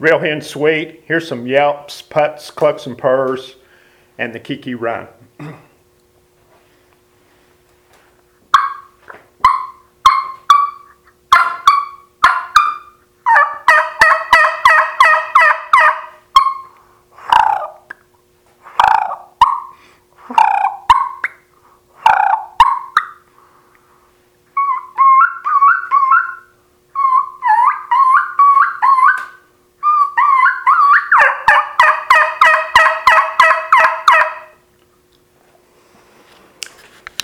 Real Hen Sweet. Here's some yelps, putts, clucks, and purrs, and the Kiki Run.